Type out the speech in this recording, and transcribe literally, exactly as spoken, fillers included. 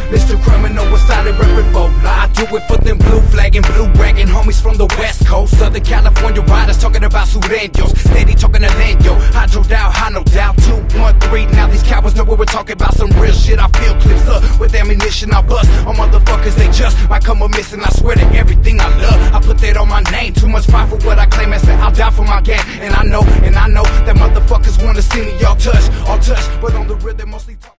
Mister Criminal, what's out of reppin' for life. I do it for them blue flagging, blue bragging homies from the west coast. Southern California riders talking about sureños, steady talking to Leño. Hydro down, high no doubt, two, one, three. Now these cowards know what we're talking about, some real shit. I feel clips up with ammunition I bust on motherfuckers, they just might come a missing. I swear to everything I love, I put that on my name. Too much pride for what I claim, I said I'll die for my gang. And I know, and I know that motherfuckers wanna see me all touch, all touch, but on the real they mostly talk.